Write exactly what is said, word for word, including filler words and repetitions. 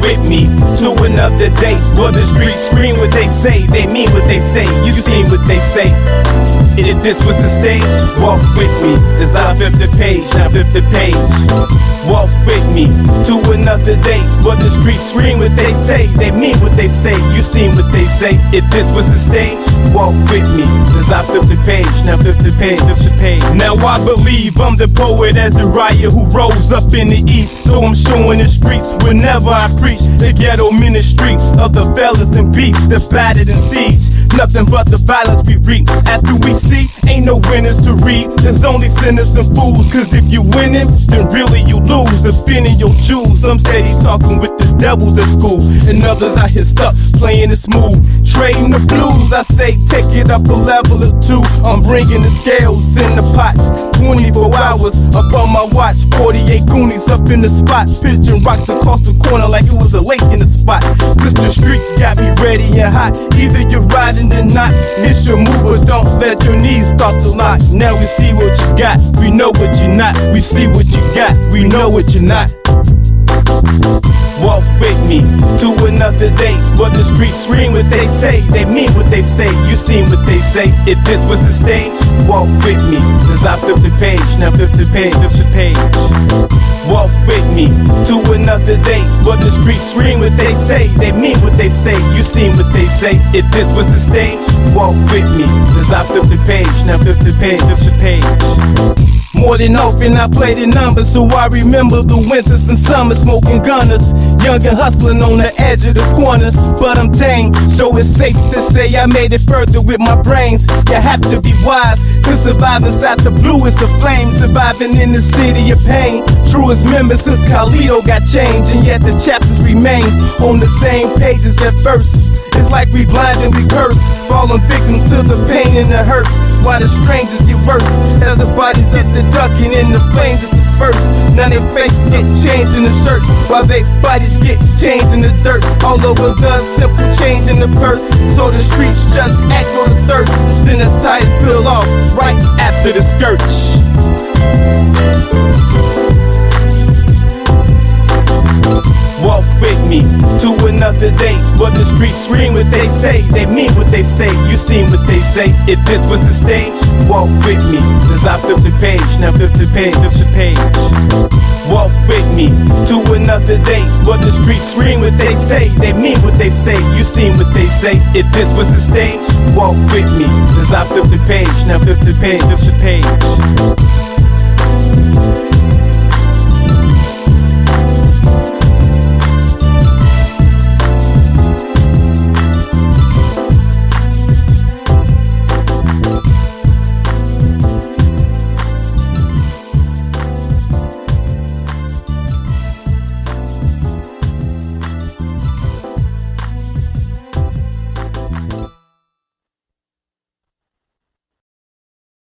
with me to another day. Well, the streets scream what they say, they mean what they say, you seen what they say. If this was the stage, walk with me as I flip the page, now flip the page. Walk with me to another day. Well, the streets scream what they say, they mean what they say, you seen what they say. If this was the stage, walk with me as I flip the page, now flip the page, flip the page. Now I believe I'm the poet Azariah who rose up in the east, so I'm showing the streets whenever I preach the ghetto ministry of the fellas and beasts, the battered and siege. Nothing but the violence we reap. After we see, ain't no winners to read. There's only sinners and fools. Cause if you winning, then really you lose. Defending your jewels. I'm steady talking with the devils at school, and others out here stuck playing it smooth, trading the blues. I say take it up a level or two. I'm bringing the scales in the pots. twenty-four hours up on my watch. forty-eight Goonies up in the spot, pitching rocks across the corner like it was a lake in the spot. Cause the streets got me ready and hot. Either you're riding or not. It's your move, but don't let your knees start to lock. Now we see what you got, we know what you're not. We see what you got, we know what you're not. Walk with me to another day. Well, the streets scream what they say, they mean what they say, you seen what they say. If this was the stage, walk with me as I flip the page, now flip the page, flip the page. Walk with me to another day. Well, the streets scream what they say, they mean what they say, you seen what they say. If this was the stage, walk with me as I flip the page, now flip the page, flip the page. More than often I play the numbers, so I remember the winters and summers, smoking gunners, young and hustling on the edge of the corners. But I'm tame, so it's safe to say I made it further with my brains. You have to be wise to survive inside the bluest of flames, surviving in the city of pain. Truest members since Khalil got changed, and yet the chapters remain on the same pages at first. It's like we blind and we curse, falling victim to the pain and the hurt, while the strangers get worse as the bodies get the ducking and the flames are dispersed. Now their faces get changed in the shirt, while their bodies get changed in the dirt. All over the simple change in the purse, so the streets just act on the thirst. Then the tires peel off right after the skirt. Walk with me to another day. Well, the streets scream what they say, they mean what they say, you seen what they say. If this was the stage, walk with me as I flip the page, now flip the page, flip the page. Walk with me to another day. Well, the streets scream what they say, they mean what they say, you seen what they say. If this was the stage, walk with me as I flip the page, now flip the page, flip the page.